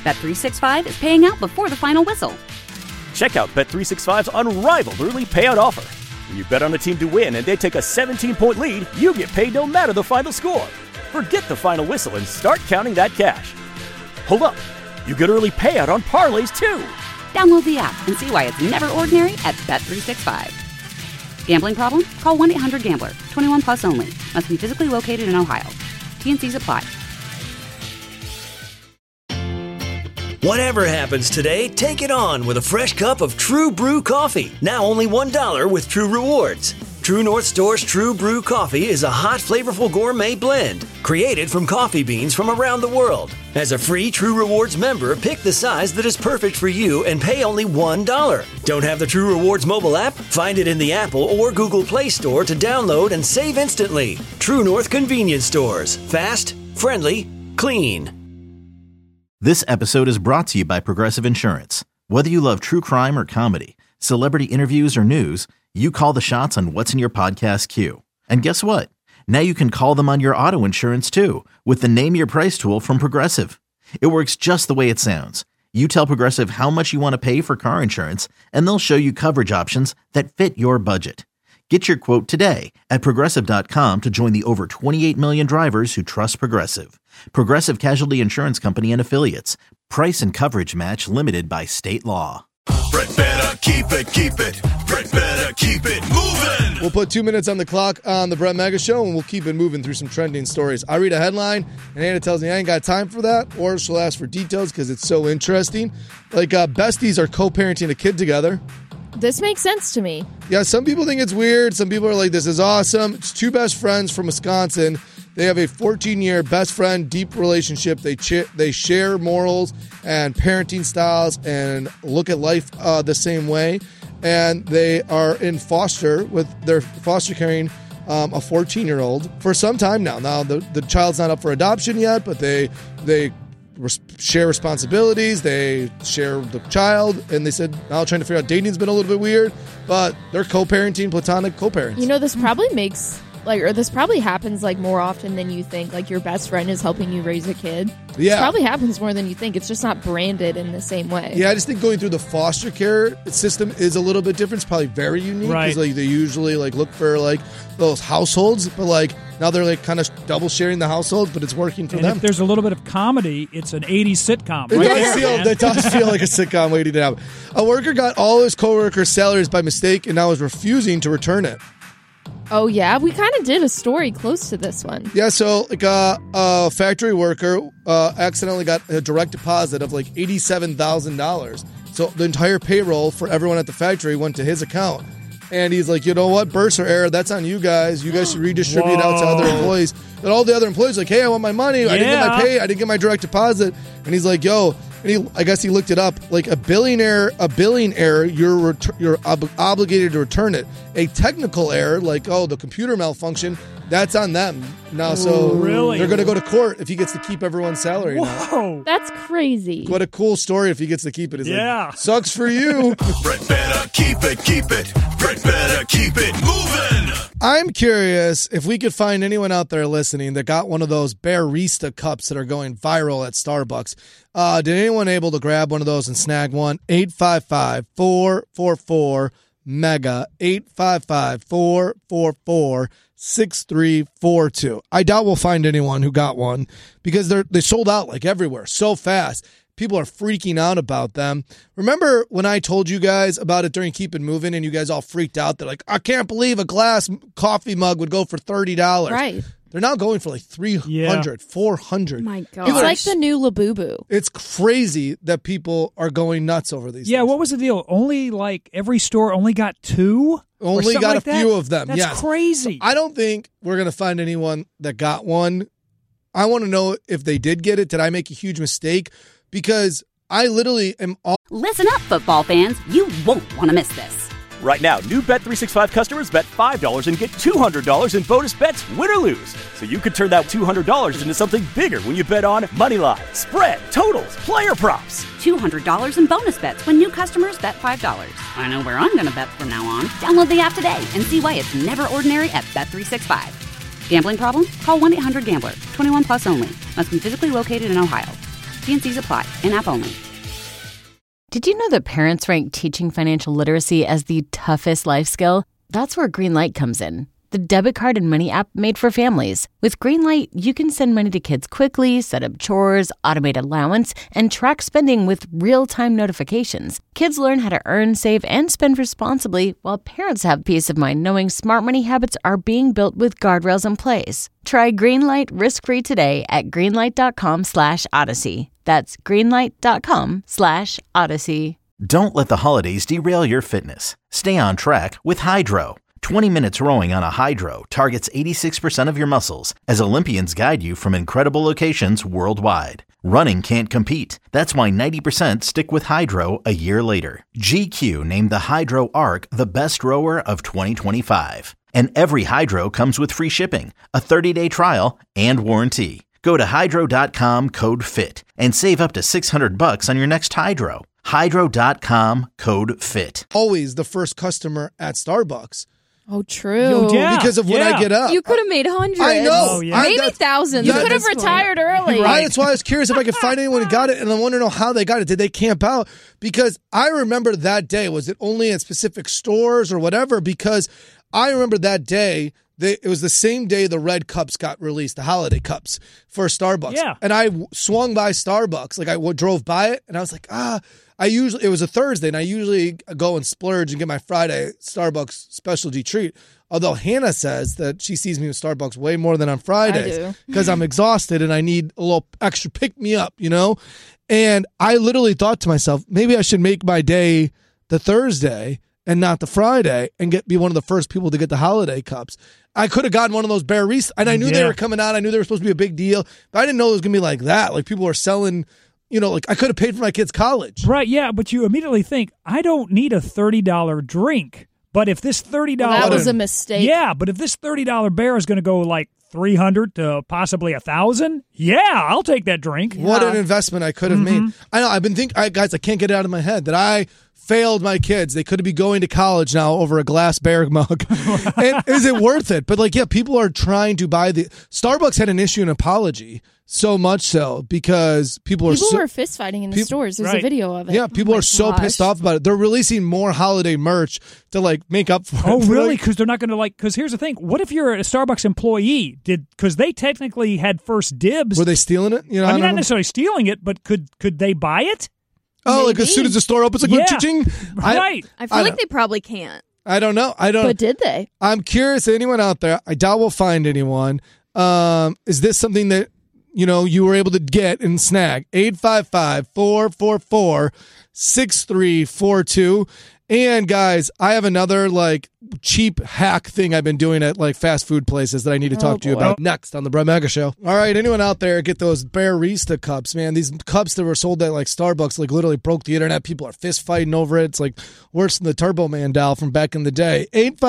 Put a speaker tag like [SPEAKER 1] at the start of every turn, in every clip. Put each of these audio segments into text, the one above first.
[SPEAKER 1] Bet365 is paying out before the final whistle.
[SPEAKER 2] Check out Bet365's unrivaled early payout offer. When you bet on a team to win and they take a 17-point lead, you get paid no matter the final score. Forget the final whistle and start counting that cash. Hold up. You get early payout on parlays, too.
[SPEAKER 1] Download the app and see why it's never ordinary at Bet365. Gambling problem? Call 1-800-GAMBLER. 21 plus only. Must be physically located in Ohio. T&Cs apply.
[SPEAKER 3] Whatever happens today, take it on with a fresh cup of True Brew coffee. Now only $1 with True Rewards. True North Store's True Brew coffee is a hot, flavorful gourmet blend created from coffee beans from around the world. As a free True Rewards member, pick the size that is perfect for you and pay only $1. Don't have the True Rewards mobile app? Find it in the Apple or Google Play Store to download and save instantly. True North Convenience Stores. Fast, friendly, clean.
[SPEAKER 4] This episode is brought to you by Progressive Insurance. Whether you love true crime or comedy, celebrity interviews or news, you call the shots on what's in your podcast queue. And guess what? Now you can call them on your auto insurance too with the Name Your Price tool from Progressive. It works just the way it sounds. You tell Progressive how much you want to pay for car insurance, and they'll show you coverage options that fit your budget. Get your quote today at Progressive.com to join the over 28 million drivers who trust Progressive. Progressive Casualty Insurance Company and Affiliates. Price and coverage match limited by state law.
[SPEAKER 5] Brett better keep it. Brett better keep it moving.
[SPEAKER 6] We'll put 2 minutes on the clock on the Brett Mega Show, and we'll keep it moving through some trending stories. I read a headline, and Anna tells me I ain't got time for that, or she'll ask for details because it's so interesting. Like besties are co-parenting a kid together.
[SPEAKER 7] This makes sense to me.
[SPEAKER 6] Yeah, some people think it's weird. Some people are like, this is awesome. It's two best friends from Wisconsin. They have a 14-year best friend, deep relationship. They share morals and parenting styles and look at life the same way. And they are in foster caring a 14-year-old for some time now. Now, the child's not up for adoption yet, but they share responsibilities. They share the child. And they said, now trying to figure out dating's been a little bit weird, but they're co-parenting, platonic co-parents.
[SPEAKER 7] You know, this probably this probably happens more often than you think. Like your best friend is helping you raise a kid.
[SPEAKER 6] Yeah.
[SPEAKER 7] This probably happens more than you think. It's just not branded in the same way.
[SPEAKER 6] Yeah, I just think going through the foster care system is a little bit different. It's probably very unique because they usually look for those households, but now they're kind of double sharing the household, but it's working for them.
[SPEAKER 8] If there's a little bit of comedy, it's an 80s sitcom.
[SPEAKER 6] It does feel like a sitcom waiting to happen. A worker got all his coworkers' salaries by mistake and now is refusing to return it.
[SPEAKER 7] Oh, yeah? We kind of did a story close to this one.
[SPEAKER 6] Yeah, so a factory worker accidentally got a direct deposit of $87,000. So the entire payroll for everyone at the factory went to his account. And he's like, you know what? Bursar error. That's on you guys. You guys should redistribute out to other employees. And all the other employees are like, hey, I want my money. I didn't get my pay. I didn't get my direct deposit. And he's like, yo. And I guess he looked it up. A billing error, you're obligated to return it. A technical error, the computer malfunction, that's on them now. So they're going to go to court if he gets to keep everyone's salary.
[SPEAKER 8] Whoa,
[SPEAKER 6] now.
[SPEAKER 7] That's crazy.
[SPEAKER 6] What a cool story if he gets to keep it. Sucks for you.
[SPEAKER 5] Brett better keep it. Brett better keep it moving.
[SPEAKER 6] I'm curious if we could find anyone out there listening that got one of those Barista cups that are going viral at Starbucks. Did anyone able to grab one of those and snag one? 855-444-MEGA. 855-444-6342. I doubt we'll find anyone who got one because they sold out everywhere so fast. People are freaking out about them. Remember when I told you guys about it during Keep It Moving and you guys all freaked out? They're like, I can't believe a glass coffee mug would go for $30.
[SPEAKER 7] Right.
[SPEAKER 6] They're now going for $300, $400.
[SPEAKER 7] My God. It's like the new Labubu.
[SPEAKER 6] It's crazy that people are going nuts over these
[SPEAKER 8] Yeah,
[SPEAKER 6] things.
[SPEAKER 8] what was the deal? Only every store only got two?
[SPEAKER 6] Only got a few of them.
[SPEAKER 8] That's crazy.
[SPEAKER 6] So I don't think we're going to find anyone that got one. I want to know if they did get it. Did I make a huge mistake? Because I literally am all...
[SPEAKER 1] Listen up, football fans. You won't want to miss this.
[SPEAKER 2] Right now, new Bet365 customers bet $5 and get $200 in bonus bets, win or lose. So you could turn that $200 into something bigger when you bet on money line, spread, totals, player props.
[SPEAKER 1] $200 in bonus bets when new customers bet $5. I know where I'm going to bet from now on. Download the app today and see why it's never ordinary at Bet365. Gambling problem? Call 1-800-GAMBLER. 21 plus only. Must be physically located in Ohio. TNCs apply. In-app only.
[SPEAKER 9] Did you know that parents rank teaching financial literacy as the toughest life skill? That's where Greenlight comes in. The debit card and money app made for families. With Greenlight, you can send money to kids quickly, set up chores, automate allowance, and track spending with real-time notifications. Kids learn how to earn, save, and spend responsibly, while parents have peace of mind knowing smart money habits are being built with guardrails in place. Try Greenlight risk-free today at greenlight.com/Odyssey. That's greenlight.com/Odyssey.
[SPEAKER 4] Don't let the holidays derail your fitness. Stay on track with Hydro. 20 minutes rowing on a Hydro targets 86% of your muscles as Olympians guide you from incredible locations worldwide. Running can't compete. That's why 90% stick with Hydro a year later. GQ named the Hydro Arc the best rower of 2025. And every Hydro comes with free shipping, a 30-day trial, and warranty. Go to hydro.com code FIT and save up to $600 on your next Hydro. Hydro.com code FIT.
[SPEAKER 6] Always the first customer at Starbucks.
[SPEAKER 7] Oh, true.
[SPEAKER 8] Yo, yeah.
[SPEAKER 6] Because of when I get up.
[SPEAKER 7] You could have made hundreds.
[SPEAKER 6] I know.
[SPEAKER 8] Oh, yeah.
[SPEAKER 7] Maybe thousands. You could have retired early.
[SPEAKER 6] Right. That's why I was curious if I could find anyone who got it, and I want to know how they got it. Did they camp out? Because I remember that day. Was it only at specific stores or whatever? Because I remember that day. It was the same day the red cups got released, the holiday cups for Starbucks.
[SPEAKER 8] Yeah.
[SPEAKER 6] And I swung by Starbucks. Like, I drove by it, and I was like, it was a Thursday, and I usually go and splurge and get my Friday Starbucks specialty treat. Although Hannah says that she sees me with Starbucks way more than on Fridays because I'm exhausted and I need a little extra pick-me-up, you know? And I literally thought to myself, maybe I should make my day the Thursday and not the Friday and be one of the first people to get the holiday cups. I could have gotten one of those Barista, and I knew they were coming out. I knew they were supposed to be a big deal, but I didn't know it was going to be like that. Like, people were selling... You know, like, I could have paid for my kid's college.
[SPEAKER 8] Right, yeah, but you immediately think, I don't need a $30 drink. But if this $30...
[SPEAKER 7] That was a mistake.
[SPEAKER 8] Yeah, but if this $30 bear is going to go like $300 to possibly $1,000, yeah, I'll take that drink.
[SPEAKER 6] What an investment I could have made. I know, I've been thinking, guys, I can't get it out of my head that I failed my kids. They could be going to college now over a glass bear mug. And is it worth it? But, like, yeah, people are trying to buy the... Starbucks had an issue an apology. So much so because people
[SPEAKER 7] were fist fighting in the stores. There's a video of it.
[SPEAKER 6] Yeah, people are so pissed off about it. They're releasing more holiday merch to like make up for it.
[SPEAKER 8] Oh, really? Because they're not going to because here's the thing. What if you're a Starbucks employee? Because they technically had first dibs.
[SPEAKER 6] Were they stealing it? You know,
[SPEAKER 8] I mean, not necessarily stealing it, but could they buy it?
[SPEAKER 6] Oh, maybe. Like as soon as the store opens, like ching.
[SPEAKER 8] Right.
[SPEAKER 10] I feel like they probably can't.
[SPEAKER 6] I don't know.
[SPEAKER 7] But did they?
[SPEAKER 6] I'm curious. Anyone out there? I doubt we'll find anyone. Is this something that you were able to get and snag? 855-444-6342. And guys, I have another like cheap hack thing I've been doing at like fast food places that I need to talk to you about next on the Brett Mega Show. All right, anyone out there get those Barista cups, man? These cups that were sold at like Starbucks like literally broke the internet. People are fist fighting over it. It's like worse than the Turbo Man doll from back in the day.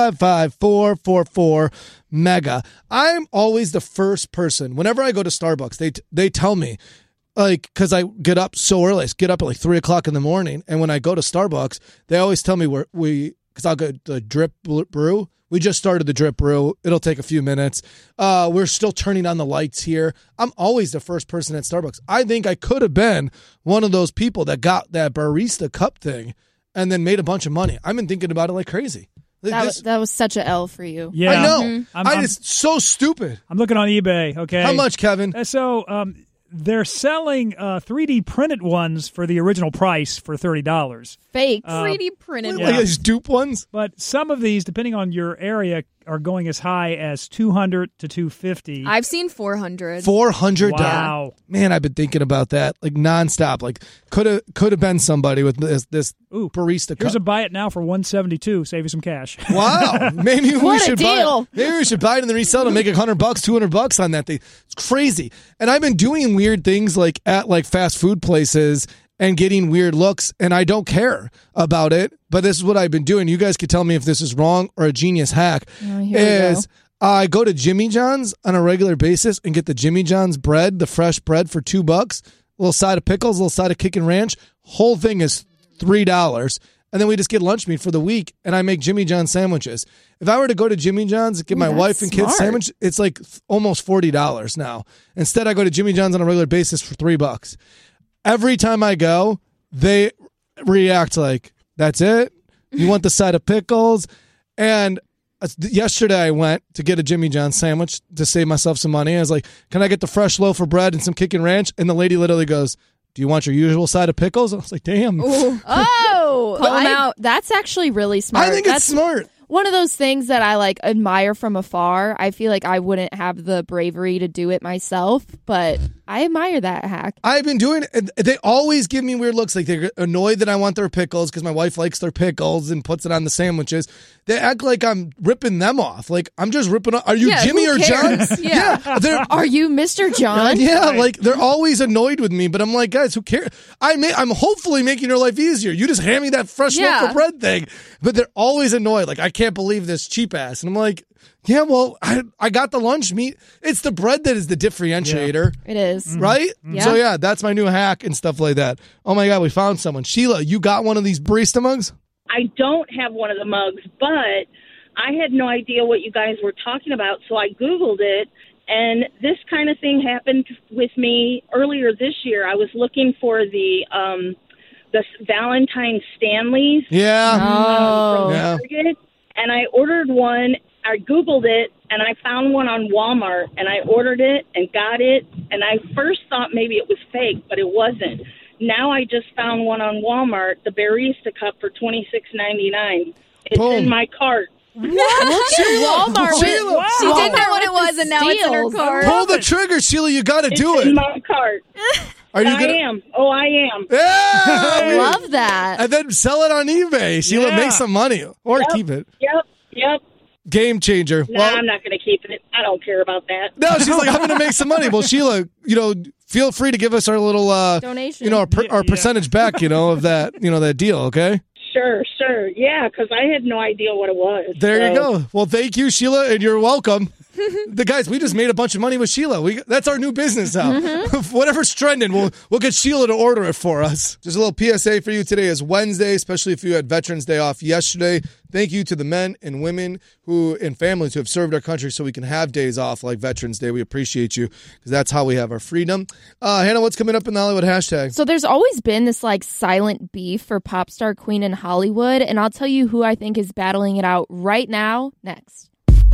[SPEAKER 6] 855-444-MEGA. I'm always the first person. Whenever I go to Starbucks, they tell me, like, because I get up so early. I get up at like 3 o'clock in the morning. And when I go to Starbucks, they always tell me because I'll go the drip brew. We just started the drip brew. It'll take a few minutes. We're still turning on the lights here. I'm always the first person at Starbucks. I think I could have been one of those people that got that Barista cup thing and then made a bunch of money. I've been thinking about it like crazy.
[SPEAKER 7] That was such a L for you.
[SPEAKER 8] Yeah.
[SPEAKER 6] I know. It's so stupid.
[SPEAKER 8] I'm looking on eBay, okay?
[SPEAKER 6] How much, Kevin?
[SPEAKER 8] They're selling 3D printed ones for the original price for $30.
[SPEAKER 7] Fake
[SPEAKER 10] 3D printed
[SPEAKER 6] ones. Like these dupe ones?
[SPEAKER 8] But some of these, depending on your area, are going as high as $200 to $250.
[SPEAKER 10] I've seen $400.
[SPEAKER 6] $400.
[SPEAKER 8] Wow.
[SPEAKER 6] Man, I've been thinking about that like nonstop. Like could have been somebody with this Barista cup.
[SPEAKER 8] Here's a buy it now for $172. Save you some cash.
[SPEAKER 6] Wow. Maybe we should
[SPEAKER 7] buy
[SPEAKER 6] it and then resell it and make $100, $200 on that thing. It's crazy. And I've been doing weird things like at like fast food places and getting weird looks, and I don't care about it. But this is what I've been doing. You guys can tell me if this is wrong or a genius hack. I go to Jimmy John's on a regular basis and get the Jimmy John's bread, the fresh bread for $2. A little side of pickles, a little side of kickin' ranch. Whole thing is $3. And then we just get lunch meat for the week, and I make Jimmy John's sandwiches. If I were to go to Jimmy John's and get my wife and kids sandwich, it's like almost $40 now. Instead, I go to Jimmy John's on a regular basis for $3. every time I go, they react like, that's it? You want the side of pickles? And yesterday I went to get a Jimmy John's sandwich to save myself some money. I was like, can I get the fresh loaf of bread and some kickin' ranch? And the lady literally goes, do you want your usual side of pickles? I was like, damn.
[SPEAKER 7] Oh, call him out. That's actually really smart.
[SPEAKER 6] I think it's smart.
[SPEAKER 7] One of those things that I like admire from afar. I feel like I wouldn't have the bravery to do it myself, but I admire that hack.
[SPEAKER 6] I've been doing it. They always give me weird looks. Like they're annoyed that I want their pickles because my wife likes their pickles and puts it on the sandwiches. They act like I'm ripping them off. Like I'm just ripping off. Are you Jimmy or John?
[SPEAKER 7] Yeah. Are you Mr. John?
[SPEAKER 6] Yeah, like they're always annoyed with me, but I'm like, guys, who cares? I'm hopefully making your life easier. You just hand me that fresh loaf of bread thing. But they're always annoyed. Like, I can't believe this cheap ass. And I'm like, yeah, well, I got the lunch meat. It's the bread that is the differentiator.
[SPEAKER 7] It is.
[SPEAKER 6] Right?
[SPEAKER 7] Yeah.
[SPEAKER 6] So, yeah, that's my new hack and stuff like that. Oh, my God, we found someone. Sheila, you got one of these barista mugs?
[SPEAKER 11] I don't have one of the mugs, but I had no idea what you guys were talking about, so I Googled it, and this kind of thing happened with me earlier this year. I was looking for the Valentine Stanleys.
[SPEAKER 6] Yeah.
[SPEAKER 11] From Target, and I ordered one. I Googled it, and I found one on Walmart, and I ordered it and got it, and I first thought maybe it was fake, but it wasn't. Now I just found one on Walmart, the Barista Cup for $26.99. It's in my cart.
[SPEAKER 7] What? Walmart.
[SPEAKER 6] Sheila,
[SPEAKER 10] She didn't know what it was, and now it's in her cart.
[SPEAKER 6] Pull the trigger, Sheila. You got to do
[SPEAKER 11] It's
[SPEAKER 6] it.
[SPEAKER 11] in my cart.
[SPEAKER 6] Are you
[SPEAKER 11] I
[SPEAKER 6] gonna...
[SPEAKER 11] am. Oh, I am.
[SPEAKER 6] Yeah!
[SPEAKER 7] I love that.
[SPEAKER 6] And then sell it on eBay. Sheila, make some money. Or keep it.
[SPEAKER 11] Yep.
[SPEAKER 6] Game changer.
[SPEAKER 11] No, I'm not going to keep it. I don't care about that.
[SPEAKER 6] No, she's like, I'm going to make some money. Well, Sheila, feel free to give us our little
[SPEAKER 7] donation.
[SPEAKER 6] Our percentage back, of that, that deal, okay?
[SPEAKER 11] Sure. Yeah, because I had no idea what it was.
[SPEAKER 6] There you go. Well, thank you, Sheila, and you're welcome. The guys, we just made a bunch of money with Sheila. That's our new business now. Whatever's trending, we'll get Sheila to order it for us. Just a little PSA for you. Today is Wednesday, especially if you had Veterans Day off yesterday. Thank you to the men and women and families who have served our country so we can have days off like Veterans Day. We appreciate you because that's how we have our freedom. Hannah, what's coming up in the Hollywood hashtag?
[SPEAKER 7] So there's always been this silent beef for pop star queen in Hollywood, and I'll tell you who I think is battling it out right now next.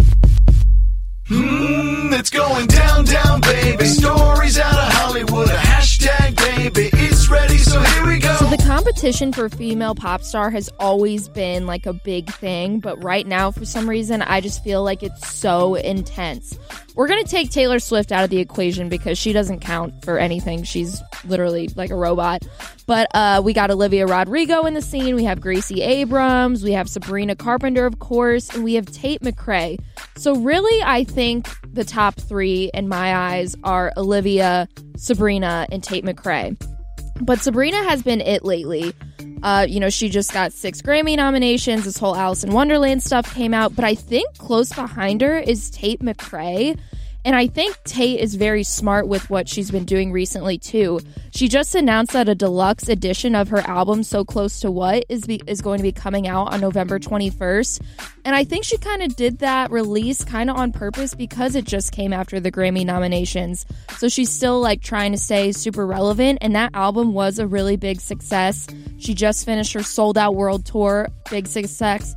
[SPEAKER 5] It's going down, baby. Stories out of Hollywood. A hashtag, baby. It's ready, so here we go.
[SPEAKER 7] So the competition for female pop star has always been a big thing, but right now, for some reason, I just feel like it's so intense. We're going to take Taylor Swift out of the equation because she doesn't count for anything. She's literally like a robot. But we got Olivia Rodrigo in the scene. We have Gracie Abrams. We have Sabrina Carpenter, of course. And we have Tate McRae. So really, I think the top three in my eyes are Olivia, Sabrina, and Tate McRae. But Sabrina has been it lately. She just got 6 Grammy nominations. This whole Alice in Wonderland stuff came out. But I think close behind her is Tate McRae. And I think Tate is very smart with what she's been doing recently, too. She just announced that a deluxe edition of her album, So Close to What, is going to be coming out on November 21st. And I think she kind of did that release kind of on purpose because it just came after the Grammy nominations. So she's still trying to stay super relevant. And that album was a really big success. She just finished her sold out world tour. Big success.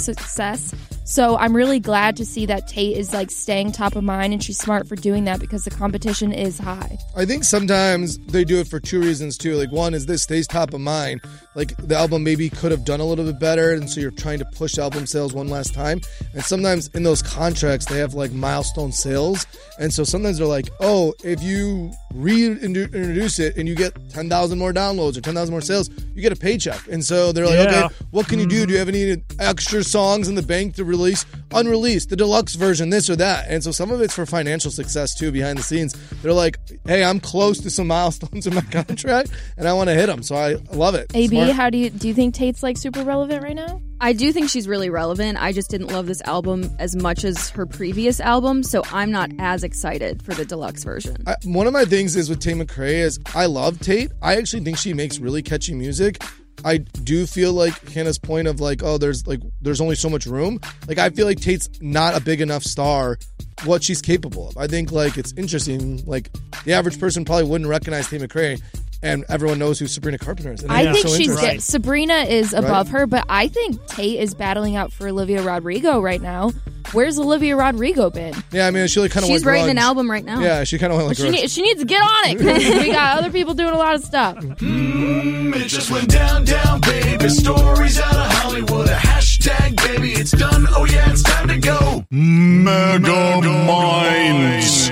[SPEAKER 7] So I'm really glad to see that Tate is staying top of mind, and she's smart for doing that because the competition is high.
[SPEAKER 6] I think sometimes they do it for 2 reasons too. One is this stays top of mind. The album maybe could have done a little bit better, and so you're trying to push album sales one last time. And sometimes in those contracts they have milestone sales, and so sometimes they're if you reintroduce it and you get 10,000 more downloads or 10,000 more sales, you get a paycheck. And so they're okay, what can you do? Do you have any extra songs in the bank to release unreleased, the deluxe version, this or that? And so some of it's for financial success too behind the scenes. They're hey, I'm close to some milestones in my contract and I want to hit them, so I love it.
[SPEAKER 7] AB, smart. How do you think Tate's super relevant right now?
[SPEAKER 10] I do think she's really relevant. I just didn't love this album as much as her previous album, so I'm not as excited for the deluxe version.
[SPEAKER 6] One of my things is with Tate McRae is I love Tate. I actually think she makes really catchy music. I do feel Hannah's point of there's only so much room. I feel Tate's not a big enough star what she's capable of. I think it's interesting. The average person probably wouldn't recognize Tate McRae. And everyone knows who Sabrina Carpenter is. And
[SPEAKER 7] I
[SPEAKER 6] it's
[SPEAKER 7] think
[SPEAKER 6] so
[SPEAKER 7] she's
[SPEAKER 6] interesting.
[SPEAKER 7] Sabrina is above her, but I think Tate is battling out for Olivia Rodrigo right now. Where's Olivia Rodrigo been?
[SPEAKER 6] Yeah, I mean, she kind of
[SPEAKER 10] She's writing an album right now.
[SPEAKER 6] Yeah, she kind of went like grunge.
[SPEAKER 7] She needs to get on it because we got other people doing a lot of stuff.
[SPEAKER 5] It just went down, baby. Stories out of Hollywood. A hashtag, baby. It's done. Oh, yeah, it's time to go. Mega Minds.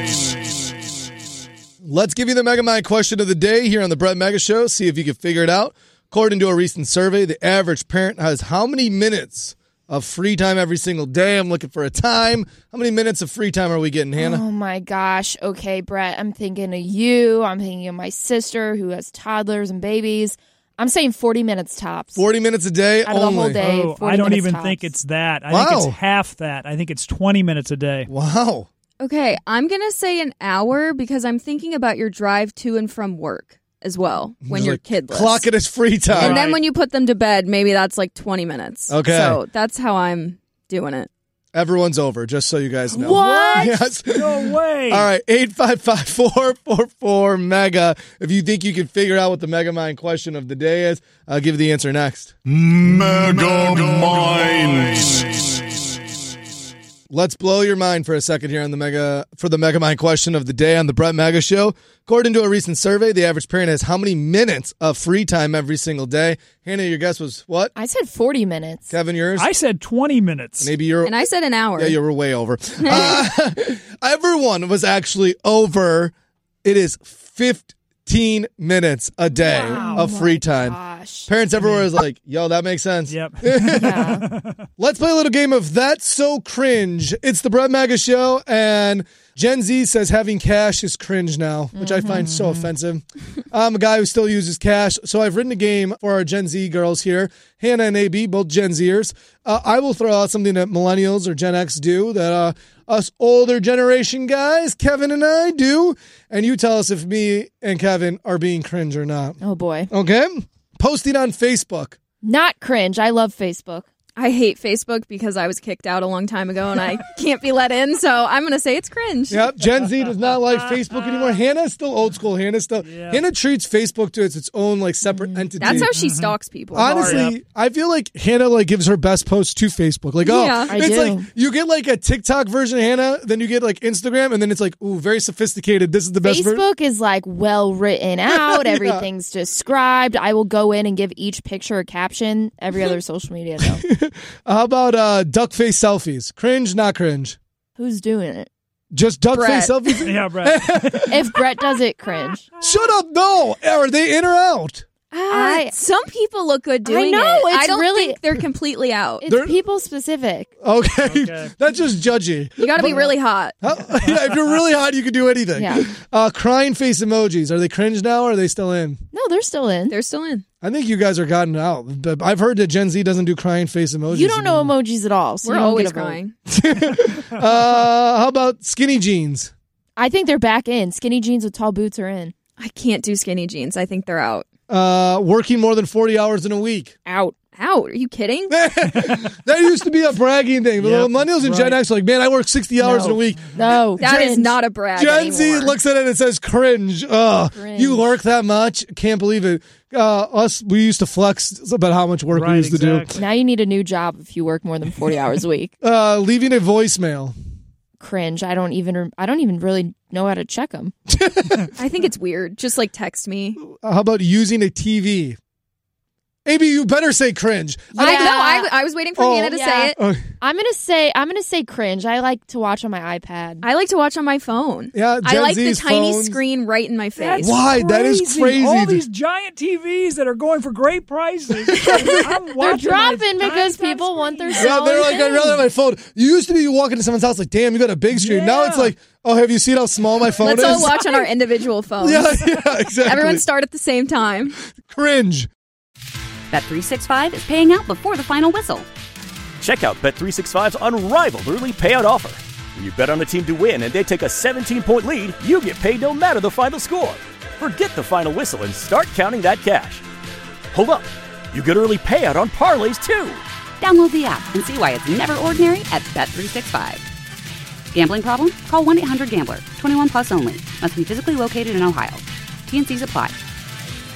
[SPEAKER 6] Let's give you the Mega Mind question of the day here on the Brett Mega Show. See if you can figure it out. According to a recent survey, the average parent has how many minutes of free time every single day? I'm looking for a time. How many minutes of free time are we getting, Hannah?
[SPEAKER 7] Oh, my gosh. Okay, Brett, I'm thinking of you. I'm thinking of my sister who has toddlers and babies. I'm saying 40 minutes tops.
[SPEAKER 6] 40 minutes a day
[SPEAKER 7] out of
[SPEAKER 6] only.
[SPEAKER 7] the whole day.
[SPEAKER 8] Oh,
[SPEAKER 7] 40
[SPEAKER 8] I don't
[SPEAKER 7] minutes
[SPEAKER 8] even
[SPEAKER 7] tops.
[SPEAKER 8] think it's that. I think it's half that. I think it's 20 minutes a day.
[SPEAKER 6] Wow.
[SPEAKER 10] Okay, I'm going to say an hour because I'm thinking about your drive to and from work as well when you're kidless.
[SPEAKER 6] Clock it as free time.
[SPEAKER 10] And then when you put them to bed, maybe that's like 20 minutes.
[SPEAKER 6] Okay.
[SPEAKER 10] So that's how I'm doing it.
[SPEAKER 6] Everyone's over, just so you guys know.
[SPEAKER 7] What?
[SPEAKER 6] Yes.
[SPEAKER 8] No way.
[SPEAKER 6] All right, 855-444-MEGA. If you think you can figure out what the Mega Mind question of the day is, I'll give you the answer next.
[SPEAKER 5] Mega Minds.
[SPEAKER 6] Let's blow your mind for a second here on the Mega Mind question of the day on the Brett Mega Show. According to a recent survey, the average parent has how many minutes of free time every single day? Hannah, your guess was what?
[SPEAKER 7] I said 40 minutes.
[SPEAKER 6] Kevin, yours?
[SPEAKER 8] I said 20 minutes.
[SPEAKER 6] Maybe you're.
[SPEAKER 10] And I said an hour.
[SPEAKER 6] Yeah, you were way over. Everyone was actually over. It is 15 minutes a day of free time.
[SPEAKER 7] Gosh.
[SPEAKER 6] Parents everywhere is like, yo, that makes sense.
[SPEAKER 8] Yep.
[SPEAKER 7] Yeah.
[SPEAKER 6] Let's play a little game of That's So Cringe. It's the Brett Mega Show, and Gen Z says having cash is cringe now, which I find so offensive. I'm a guy who still uses cash, so I've written a game for our Gen Z girls here, Hannah and AB, both Gen Zers. I will throw out something that millennials or Gen X do that us older generation guys, Kevin and I, do, and you tell us if me and Kevin are being cringe or not.
[SPEAKER 7] Oh, boy.
[SPEAKER 6] Okay? Posting on Facebook.
[SPEAKER 7] Not cringe. I love Facebook.
[SPEAKER 10] I hate Facebook because I was kicked out a long time ago and I can't be let in, so I'm going to say it's cringe.
[SPEAKER 6] Yep, Gen Z does not like Facebook anymore. Hannah's still old school. Hannah treats Facebook to its own like separate entity.
[SPEAKER 10] That's how she stalks people.
[SPEAKER 6] Honestly, I feel like Hannah like gives her best posts to Facebook. Like,
[SPEAKER 10] Yeah.
[SPEAKER 7] I
[SPEAKER 6] it's
[SPEAKER 7] do.
[SPEAKER 6] like you get like a TikTok version of Hannah, then you get like Instagram, and then it's like, ooh, very sophisticated. This is the best version.
[SPEAKER 7] Facebook is like well written out.
[SPEAKER 6] Yeah.
[SPEAKER 7] Everything's described. I will go in and give each picture a caption. Every other social media, though.
[SPEAKER 6] How about duck face selfies? Cringe, not cringe.
[SPEAKER 7] Who's doing it?
[SPEAKER 6] Just duck
[SPEAKER 10] Brett.
[SPEAKER 6] face selfies?
[SPEAKER 8] Yeah, Brett.
[SPEAKER 7] If Brett does it, cringe.
[SPEAKER 6] Shut up! No, are they in or out?
[SPEAKER 10] Some people look good doing it.
[SPEAKER 7] know, it's
[SPEAKER 10] I don't
[SPEAKER 7] really-
[SPEAKER 10] think they're completely out.
[SPEAKER 7] It's people specific.
[SPEAKER 6] Okay, that's just judgy.
[SPEAKER 10] You got to be really hot.
[SPEAKER 6] Yeah, if you're really hot, you can do anything.
[SPEAKER 7] Yeah.
[SPEAKER 6] Crying face emojis. Are they cringe now or are they still in?
[SPEAKER 7] No, they're still in.
[SPEAKER 10] They're still in.
[SPEAKER 6] I think you guys are gotten out. But I've heard that Gen Z doesn't do crying face emojis.
[SPEAKER 7] You don't know emojis at all. So
[SPEAKER 10] We're
[SPEAKER 7] you don't
[SPEAKER 10] always
[SPEAKER 7] get a vote.
[SPEAKER 10] crying.
[SPEAKER 6] How about skinny jeans?
[SPEAKER 7] I think they're back in. Skinny jeans with tall boots are in.
[SPEAKER 10] I can't do skinny jeans. I think they're out.
[SPEAKER 6] Working more than 40 hours in a week.
[SPEAKER 7] Out.
[SPEAKER 10] Out? Are you kidding?
[SPEAKER 6] That used to be a bragging thing. But
[SPEAKER 8] Yep,
[SPEAKER 6] millennials and Gen
[SPEAKER 8] right.
[SPEAKER 6] X are like, man, I work 60 hours in a week.
[SPEAKER 7] No.
[SPEAKER 10] That is
[SPEAKER 7] cringe.
[SPEAKER 10] not a brag
[SPEAKER 6] Gen Z
[SPEAKER 10] anymore.
[SPEAKER 6] looks at it and says, cringe. Ugh,
[SPEAKER 7] Cringe.
[SPEAKER 6] you work that much? Can't believe it. We used to flex about how much work we
[SPEAKER 8] Right,
[SPEAKER 6] used to do.
[SPEAKER 8] exactly.
[SPEAKER 7] Now you need a new job if you work more than 40 hours a week.
[SPEAKER 6] Leaving a voicemail.
[SPEAKER 7] Cringe. I don't even really know how to check them.
[SPEAKER 10] I think it's weird. Just like text me.
[SPEAKER 6] How about using a TV? AB, you better say cringe.
[SPEAKER 10] I was waiting for Hannah to say it.
[SPEAKER 7] I'm gonna say cringe. I like to watch on my iPad.
[SPEAKER 10] I like to watch on my phone.
[SPEAKER 6] Yeah,
[SPEAKER 10] I
[SPEAKER 6] Gen
[SPEAKER 10] like
[SPEAKER 6] Z's
[SPEAKER 10] the tiny
[SPEAKER 6] phones.
[SPEAKER 10] screen right in my face.
[SPEAKER 6] Why? That is crazy.
[SPEAKER 8] All these giant TVs that are going for great prices. I'm
[SPEAKER 7] They're
[SPEAKER 8] watching
[SPEAKER 7] dropping
[SPEAKER 8] my
[SPEAKER 7] because
[SPEAKER 8] tiny
[SPEAKER 7] people want their
[SPEAKER 6] Yeah, they're like, I'd rather have my phone. You used to be, you walk into someone's house like, damn, you got a big screen. Now it's
[SPEAKER 8] Yeah.
[SPEAKER 6] like, oh, have you seen how small my phone
[SPEAKER 10] Let's
[SPEAKER 6] is?
[SPEAKER 10] all watch on our individual phones.
[SPEAKER 6] Yeah, exactly.
[SPEAKER 10] Everyone start at the same time.
[SPEAKER 6] Cringe.
[SPEAKER 1] Bet365 is paying out before the final whistle.
[SPEAKER 2] Check out Bet365's unrivaled early payout offer. When you bet on a team to win and they take a 17-point lead, you get paid no matter the final score. Forget the final whistle and start counting that cash. Hold up. You get early payout on parlays, too.
[SPEAKER 1] Download the app and see why it's never ordinary at Bet365. Gambling problem? Call 1-800-GAMBLER. 21 plus only. Must be physically located in Ohio. T&Cs apply.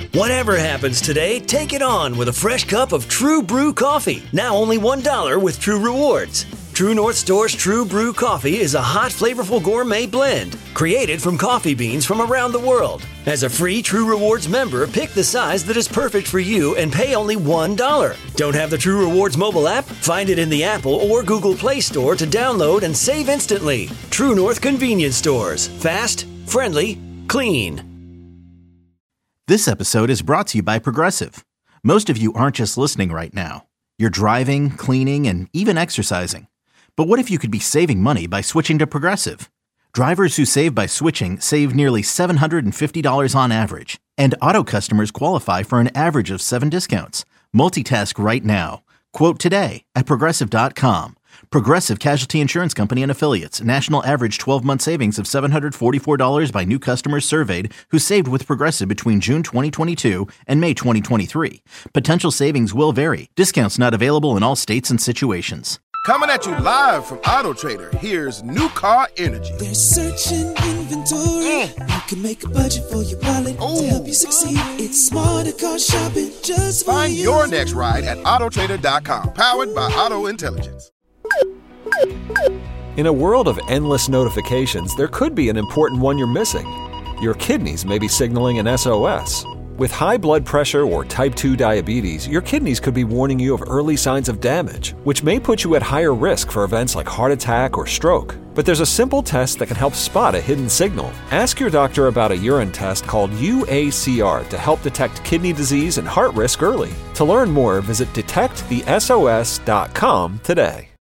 [SPEAKER 3] Whatever happens today, take it on with a fresh cup of True Brew coffee. Now only $1 with True Rewards. True North Store's True Brew coffee is a hot, flavorful gourmet blend created from coffee beans from around the world. As a free True Rewards member, pick the size that is perfect for you and pay only $1. Don't have the True Rewards mobile app? Find it in the Apple or Google Play Store to download and save instantly. True North Convenience Stores. Fast, friendly, clean.
[SPEAKER 4] This episode is brought to you by Progressive. Most of you aren't just listening right now. You're driving, cleaning, and even exercising. But what if you could be saving money by switching to Progressive? Drivers who save by switching save nearly $750 on average. And auto customers qualify for an average of 7 discounts. Multitask right now. Quote today at Progressive.com. Progressive Casualty Insurance Company and Affiliates. National average 12-month savings of $744 by new customers surveyed who saved with Progressive between June 2022 and May 2023. Potential savings will vary. Discounts not available in all states and situations.
[SPEAKER 12] Coming at you live from Auto Trader, here's New Car Energy.
[SPEAKER 13] There's searching inventory. You can make a budget for your wallet to help you succeed. It's smarter car shopping just for
[SPEAKER 12] Find
[SPEAKER 13] you.
[SPEAKER 12] your next ride at Autotrader.com, powered by Auto Intelligence.
[SPEAKER 14] In a world of endless notifications, there could be an important one you're missing. Your kidneys may be signaling an SOS. With high blood pressure or type 2 diabetes, your kidneys could be warning you of early signs of damage, which may put you at higher risk for events like heart attack or stroke. But there's a simple test that can help spot a hidden signal. Ask your doctor about a urine test called UACR to help detect kidney disease and heart risk early. To learn more, visit detectthesos.com today.